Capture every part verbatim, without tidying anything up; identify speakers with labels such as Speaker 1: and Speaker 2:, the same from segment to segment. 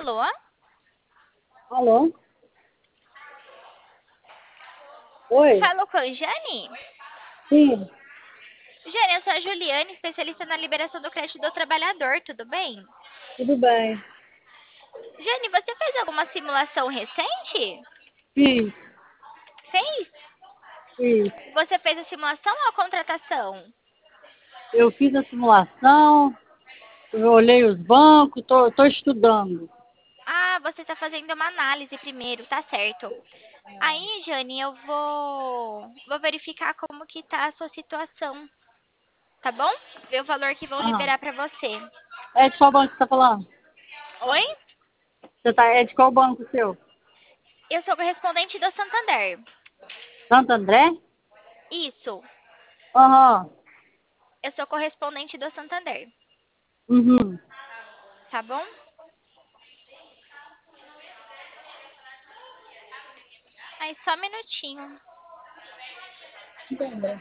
Speaker 1: Alô?
Speaker 2: Alô? Oi?
Speaker 1: Falou com a Jane?
Speaker 2: Sim,
Speaker 1: Jane, eu sou a Juliane, especialista na liberação do crédito do trabalhador, tudo bem?
Speaker 2: tudo bem.
Speaker 1: Jane, você fez alguma simulação recente?
Speaker 2: Fiz,
Speaker 1: Fez?
Speaker 2: fiz.
Speaker 1: Você fez a simulação ou a contratação?
Speaker 2: Eu fiz a simulação, eu olhei os bancos, tô, tô estudando.
Speaker 1: Ah, você está fazendo uma análise primeiro, tá certo. Aí, Jane, eu vou, vou verificar como que tá a sua situação, tá bom? Ver o valor que vão
Speaker 2: Aham.
Speaker 1: liberar para você.
Speaker 2: É de qual banco você tá falando?
Speaker 1: Oi?
Speaker 2: Você tá, é de qual banco seu?
Speaker 1: Eu sou correspondente do Santander.
Speaker 2: Santo André?
Speaker 1: Isso,
Speaker 2: Aham.
Speaker 1: eu sou correspondente do Santander,
Speaker 2: Uhum.
Speaker 1: tá bom? Aí, só um minutinho.
Speaker 2: Entendi.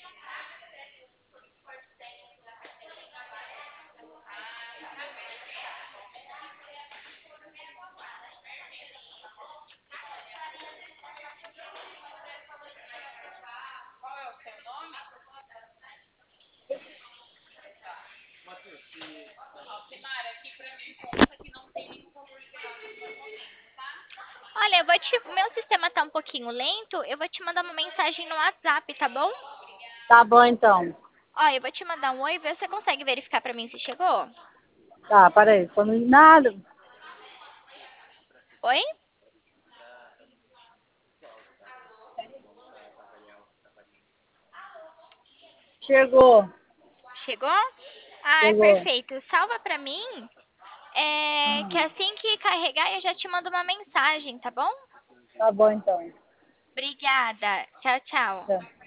Speaker 1: Olha, eu vou te, o meu sistema tá um pouquinho lento, eu vou te mandar uma mensagem no WhatsApp, tá bom?
Speaker 2: Tá bom então.
Speaker 1: Ó, eu vou te mandar um oi, você consegue verificar pra mim se chegou?
Speaker 2: Tá, peraí. Tô no- Nada.
Speaker 1: Oi?
Speaker 2: Chegou.
Speaker 1: Chegou? Ah, é
Speaker 2: Chegou.
Speaker 1: perfeito. Salva pra mim, é, que
Speaker 2: Aham.
Speaker 1: assim que carregar eu já te mando uma mensagem, tá bom?
Speaker 2: Tá bom então.
Speaker 1: Obrigada. Tchau, tchau.
Speaker 2: Tá.